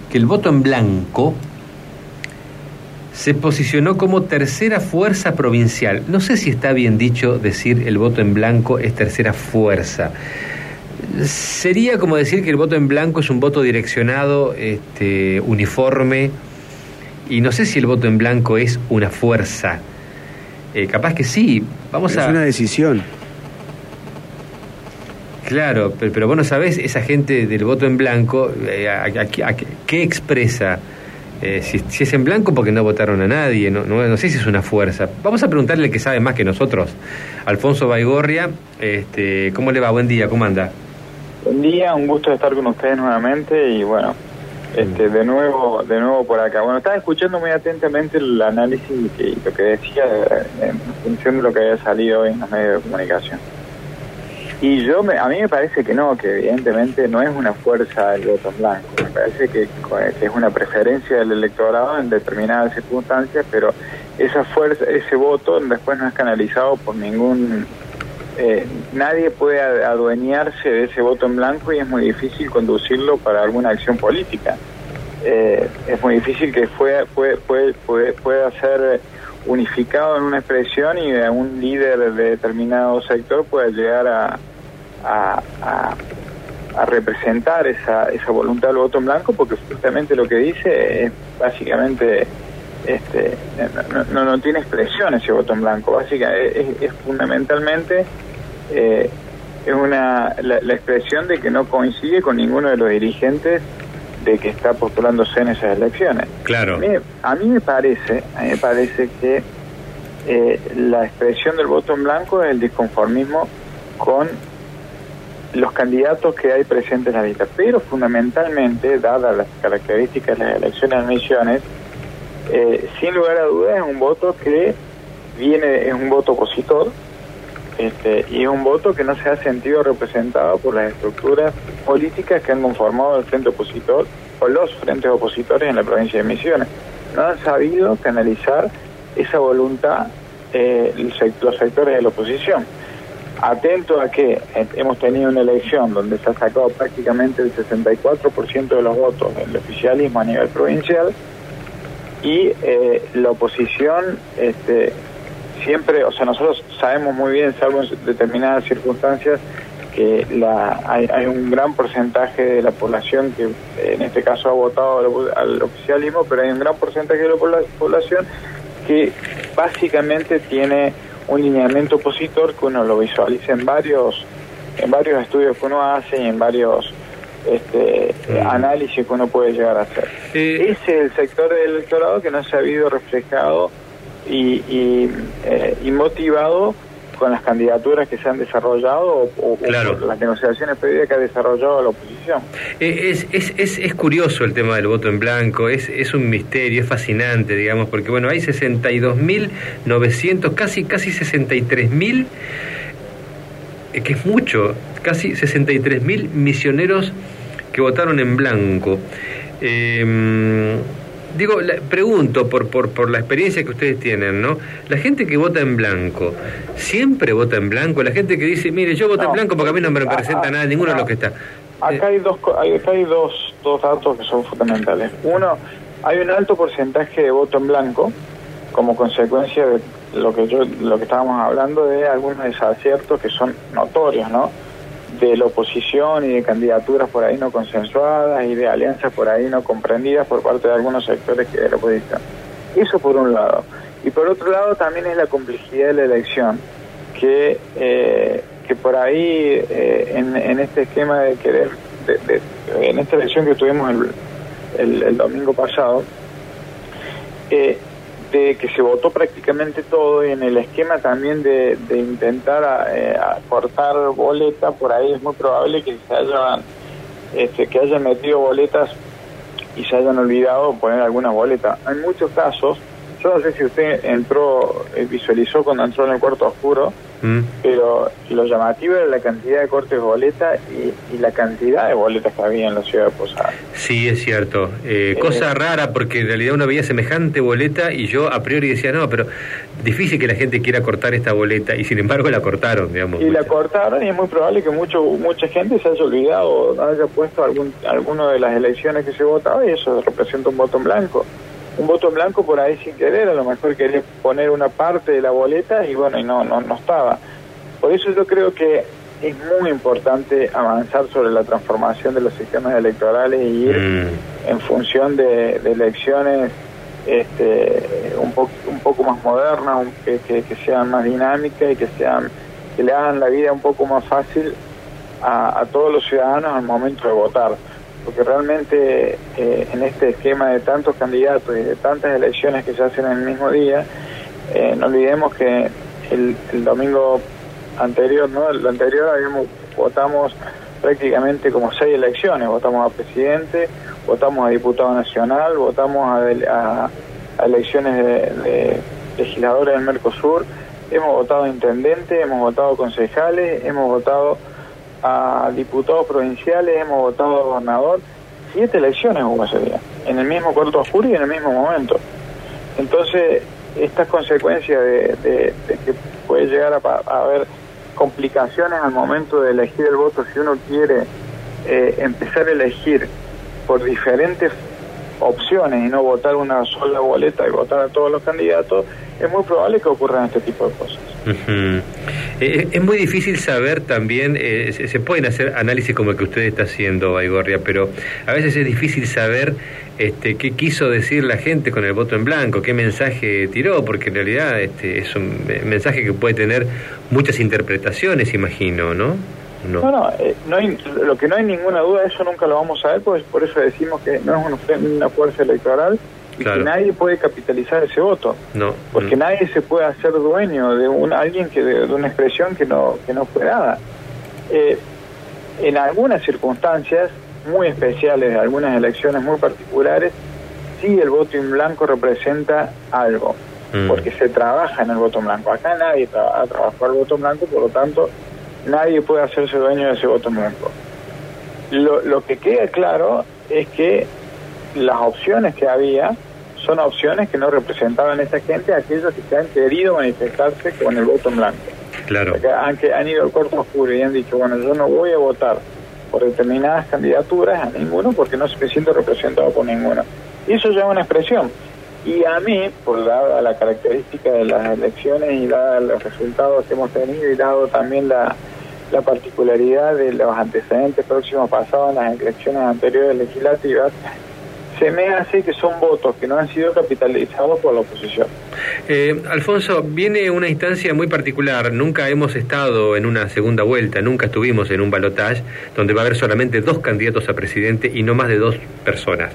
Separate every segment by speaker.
Speaker 1: que el voto en blanco se posicionó como tercera fuerza provincial. No sé si está bien dicho decir el voto en blanco es tercera fuerza. Sería como decir que el voto en blanco es un voto direccionado, uniforme, y no sé si el voto en blanco es una fuerza. Capaz que sí.
Speaker 2: Es una decisión.
Speaker 1: Claro, pero vos no sabés, esa gente del voto en blanco, ¿qué expresa? Si es en blanco, porque no votaron a nadie, no sé si es una fuerza. Vamos a preguntarle al que sabe más que nosotros, Alfonso Baigorria. ¿Cómo le va? Buen día, ¿cómo anda?
Speaker 3: Buen día, un gusto estar con ustedes nuevamente y bueno, de nuevo por acá. Bueno, estaba escuchando muy atentamente el análisis y lo que decía en función de lo que había salido hoy en los medios de comunicación. Y a mí me parece que no, que evidentemente no es una fuerza el voto en blanco. Me parece que es una preferencia del electorado en determinadas circunstancias, pero esa fuerza, ese voto después no es canalizado por ningún... nadie puede adueñarse de ese voto en blanco y es muy difícil conducirlo para alguna acción política. Es muy difícil que pueda ser unificado en una expresión y un líder de determinado sector pueda llegar a representar esa voluntad del voto en blanco, porque justamente lo que dice es básicamente no tiene expresión ese voto en blanco. Básicamente es fundamentalmente la expresión de que no coincide con ninguno de los dirigentes de que está postulándose en esas elecciones.
Speaker 1: Claro.
Speaker 3: A mí me parece que la expresión del voto en blanco es el disconformismo con los candidatos que hay presentes en la lista, pero fundamentalmente, dadas las características de las elecciones en Misiones, sin lugar a dudas es un voto que es un voto opositor, y es un voto que no se ha sentido representado por las estructuras políticas que han conformado el frente opositor o los frentes opositores en la provincia de Misiones. No han sabido canalizar esa voluntad los sectores de la oposición. Atento a que hemos tenido una elección donde se ha sacado prácticamente el 64% de los votos del oficialismo a nivel provincial y la oposición siempre, o sea, nosotros sabemos muy bien, salvo en determinadas circunstancias, que hay un gran porcentaje de la población que en este caso ha votado al oficialismo, pero hay un gran porcentaje de la población que básicamente tiene un lineamiento opositor que uno lo visualiza en varios estudios que uno hace y en varios análisis que uno puede llegar a hacer. Ese es el sector del electorado que no se ha habido reflejado y motivado con las candidaturas que se han desarrollado o
Speaker 1: claro,
Speaker 3: las negociaciones previas que ha desarrollado la oposición.
Speaker 1: Es curioso el tema del voto en blanco, es un misterio, es fascinante, digamos, porque bueno, hay 62.900, casi 63.000, que es mucho, casi 63.000 misioneros que votaron en blanco. Pregunto por la experiencia que ustedes tienen, ¿no? La gente que vota en blanco, ¿siempre vota en blanco? La gente que dice, mire, yo voto en blanco porque a mí no me representa nada, ninguno de los que está.
Speaker 3: Acá hay dos datos que son fundamentales. Uno, hay un alto porcentaje de voto en blanco como consecuencia de lo que estábamos hablando, de algunos desaciertos que son notorios, ¿no? De la oposición y de candidaturas por ahí no consensuadas y de alianzas por ahí no comprendidas por parte de algunos sectores de la oposición. Eso por un lado. Y por otro lado también es la complejidad de la elección, que por ahí en este esquema de querer, en esta elección que tuvimos el domingo pasado, de que se votó prácticamente todo, y en el esquema también de intentar cortar boletas, por ahí es muy probable que hayan metido boletas y se hayan olvidado poner algunas boletas. En muchos casos, yo no sé si usted visualizó cuando entró en el cuarto oscuro, pero lo llamativo era la cantidad de cortes de boleta y la cantidad de boletas que había en la ciudad de Posadas.
Speaker 1: Sí, es cierto. Cosa rara, porque en realidad uno veía semejante boleta y yo a priori decía, no, pero difícil que la gente quiera cortar esta boleta, y sin embargo la cortaron, digamos.
Speaker 3: Y la cortaron, y es muy probable que mucha gente se haya olvidado, haya puesto alguno de las elecciones que se votaba, y eso representa un voto en blanco. Un voto en blanco por ahí sin querer, a lo mejor quería poner una parte de la boleta y bueno, y no estaba. Por eso yo creo que es muy importante avanzar sobre la transformación de los sistemas electorales y ir en función de elecciones un poco más modernas, que sean más dinámicas y que le hagan la vida un poco más fácil a todos los ciudadanos al momento de votar. Porque realmente en este esquema de tantos candidatos y de tantas elecciones que se hacen en el mismo día, no olvidemos que el domingo anterior, ¿no? El anterior votamos prácticamente como 6 elecciones. Votamos a presidente, votamos a diputado nacional, votamos a elecciones de legisladores del Mercosur, hemos votado a intendentes, hemos votado a concejales, hemos votado a diputados provinciales, hemos votado a gobernador. 7 elecciones hubo ese día, en el mismo Puerto Oscuro y en el mismo momento. Entonces, estas consecuencias de que puede llegar a haber complicaciones al momento de elegir el voto, si uno quiere empezar a elegir por diferentes opciones y no votar una sola boleta y votar a todos los candidatos, es muy probable que ocurran este tipo de cosas.
Speaker 1: Es muy difícil saber también, se pueden hacer análisis como el que usted está haciendo, Baigorria, pero a veces es difícil saber qué quiso decir la gente con el voto en blanco, qué mensaje tiró, porque en realidad es un mensaje que puede tener muchas interpretaciones, imagino, ¿no?
Speaker 3: Lo que no hay ninguna duda, eso nunca lo vamos a ver, pues por eso decimos que no es una fuerza electoral y que nadie puede capitalizar ese voto, porque nadie se puede hacer dueño de alguien de una expresión que no fue dada. En algunas circunstancias muy especiales, de algunas elecciones muy particulares, sí el voto en blanco representa algo, porque se trabaja en el voto en blanco. Acá nadie ha trabajado el voto en blanco, por lo tanto nadie puede hacerse dueño de ese voto en blanco. Lo que queda claro es que las opciones que había son opciones que no representaban a esa gente, aquellos que han querido manifestarse con el voto en blanco.
Speaker 1: Claro.
Speaker 3: Que han ido al Puerto Oscuro y han dicho, bueno, yo no voy a votar por determinadas candidaturas a ninguno porque no me siento representado por ninguno. Y eso ya es una expresión. Y a mí, por dada la característica de las elecciones y dada los resultados que hemos tenido y dado también la particularidad de los antecedentes próximos pasados en las elecciones anteriores legislativas, se me hace que son votos que no han sido capitalizados por la oposición.
Speaker 1: Alfonso, viene una instancia muy particular. Nunca hemos estado en una segunda vuelta, nunca estuvimos en un balotaje donde va a haber solamente 2 candidatos a presidente y no más de 2 personas.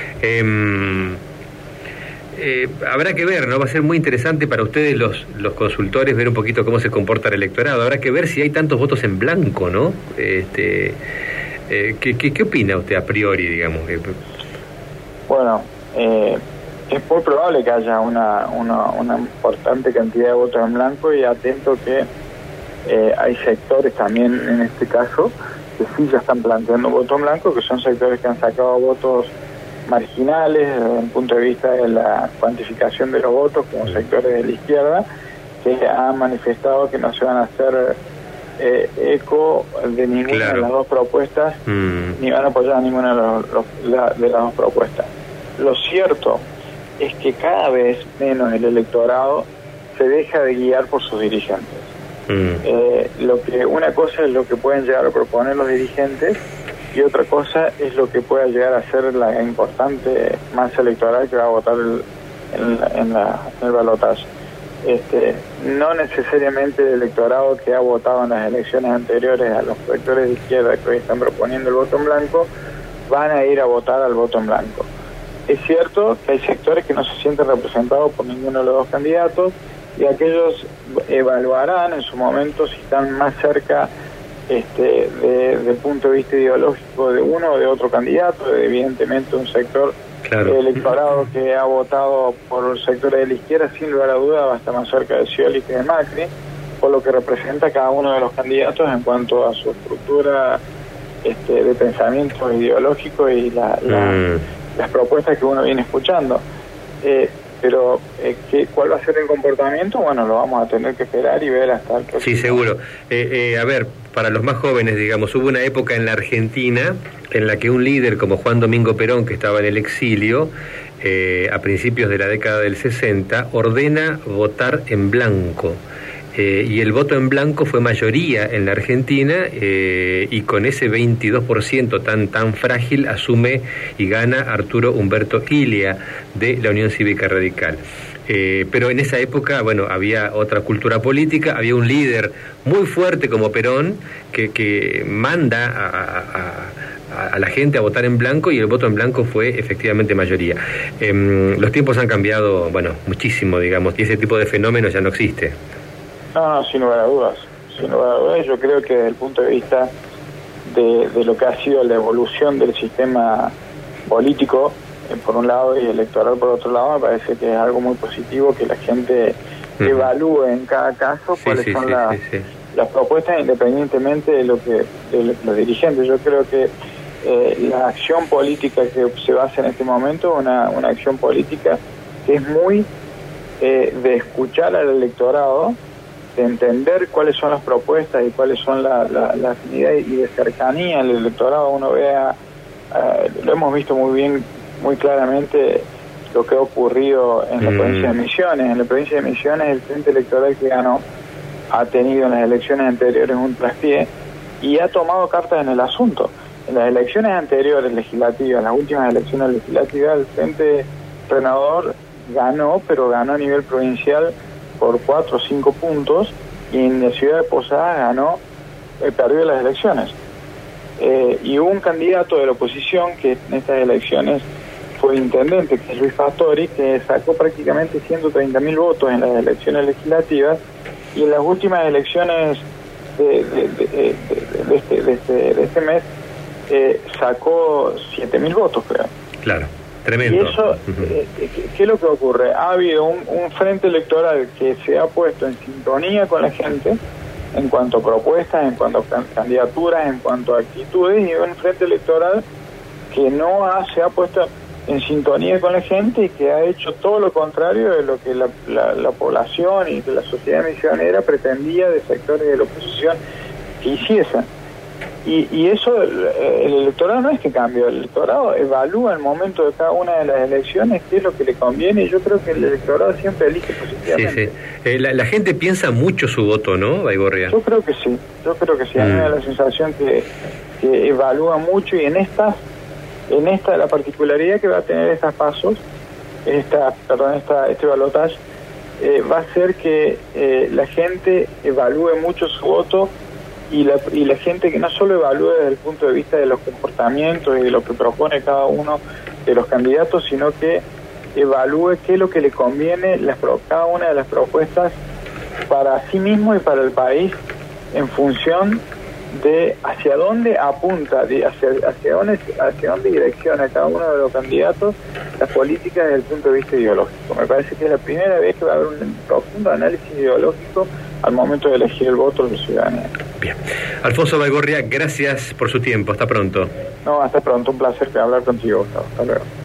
Speaker 1: Habrá que ver, ¿no? Va a ser muy interesante para ustedes los consultores ver un poquito cómo se comporta el electorado. Habrá que ver si hay tantos votos en blanco, ¿no? ¿Qué opina usted a priori, digamos?
Speaker 3: Bueno, es muy probable que haya una importante cantidad de votos en blanco, y atento que hay sectores también en este caso que sí ya están planteando voto en blanco, que son sectores que han sacado votos marginales desde el punto de vista de la cuantificación de los votos, como sectores de la izquierda, que han manifestado que no se van a hacer eco de ninguna de las dos propuestas, ni van a apoyar a ninguna de las dos propuestas. Lo cierto es que cada vez menos el electorado se deja de guiar por sus dirigentes. Una cosa es lo que pueden llegar a proponer los dirigentes, y otra cosa es lo que pueda llegar a ser la importante masa electoral que va a votar en el balotaje. No necesariamente el electorado que ha votado en las elecciones anteriores a los sectores de izquierda que hoy están proponiendo el voto en blanco van a ir a votar al voto en blanco. Es cierto que hay sectores que no se sienten representados por ninguno de los 2 candidatos, y aquellos evaluarán en su momento si están más cerca del punto de vista ideológico de uno o de otro candidato. Evidentemente un sector electorado que ha votado por sectores de la izquierda, sin lugar a duda, va a estar más cerca de Scioli que de Macri, por lo lo que representa cada uno de los candidatos en cuanto a su estructura de pensamiento ideológico y las propuestas que uno viene escuchando. Pero ¿cuál va a ser el comportamiento? Bueno, lo vamos a tener que esperar y ver hasta el próximo.
Speaker 1: Sí, seguro. A ver, para los más jóvenes, digamos, hubo una época en la Argentina en la que un líder como Juan Domingo Perón, que estaba en el exilio, a principios de la década del 60, ordena votar en blanco. Y el voto en blanco fue mayoría en la Argentina, y con ese 22% tan frágil asume y gana Arturo Humberto Ilia de la Unión Cívica Radical. Pero en esa época, bueno, había otra cultura política, había un líder muy fuerte como Perón que manda a la gente a votar en blanco, y el voto en blanco fue efectivamente mayoría. Los tiempos han cambiado, bueno, muchísimo, digamos, y ese tipo de fenómenos ya no existe.
Speaker 3: No, sin lugar a dudas. Sin lugar a dudas, yo creo que desde el punto de vista de lo que ha sido la evolución del sistema político, por un lado, y electoral por otro lado, me parece que es algo muy positivo que la gente evalúe en cada caso cuáles son las propuestas, independientemente de los dirigentes. Yo creo que la acción política que se basa en este momento, una acción política que es muy de escuchar al electorado, de entender cuáles son las propuestas y cuáles son la afinidad y de cercanía al electorado. Uno vea, lo hemos visto muy claramente lo que ha ocurrido en la provincia de Misiones. En la provincia de Misiones, el frente electoral que ganó ha tenido en las elecciones anteriores un traspié y ha tomado cartas en el asunto. En las elecciones anteriores legislativas, las últimas elecciones legislativas, el frente renador ganó, pero ganó a nivel provincial por 4 o 5 puntos, y en la ciudad de Posadas perdió las elecciones. Y hubo un candidato de la oposición que en estas elecciones fue intendente, que es Luis Pastori, que sacó prácticamente 130.000 votos en las elecciones legislativas, y en las últimas elecciones de este mes sacó 7.000 votos, creo.
Speaker 1: Claro. Tremendo.
Speaker 3: Y eso, ¿qué es lo que ocurre? Ha habido un frente electoral que se ha puesto en sintonía con la gente en cuanto a propuestas, en cuanto a candidaturas, en cuanto a actitudes, y un frente electoral que se ha puesto en sintonía con la gente y que ha hecho todo lo contrario de lo que la población y que la sociedad misionera pretendía de sectores de la oposición que hiciesen. Y eso, el electorado no es que cambie, el electorado evalúa el momento de cada una de las elecciones, qué es lo que le conviene, y yo creo que el electorado siempre elige positivamente.
Speaker 1: Sí. La gente piensa mucho su voto, ¿no, Baigorria?
Speaker 3: Yo creo que sí. A mí me da la sensación que evalúa mucho, y en esta la particularidad que va a tener estas pasos, este balotaje, va a ser que la gente evalúe mucho su voto, y la gente que no solo evalúe desde el punto de vista de los comportamientos y de lo que propone cada uno de los candidatos, sino que evalúe qué es lo que le conviene cada una de las propuestas para sí mismo y para el país, en función de hacia dónde apunta, hacia dónde direcciona cada uno de los candidatos las políticas desde el punto de vista ideológico. Me parece que es la primera vez que va a haber un profundo análisis ideológico al momento de elegir el voto de los ciudadanos.
Speaker 1: Bien. Alfonso Baigorria, gracias por su tiempo. Hasta pronto.
Speaker 3: No, hasta pronto. Un placer hablar contigo, Gustavo. Hasta luego.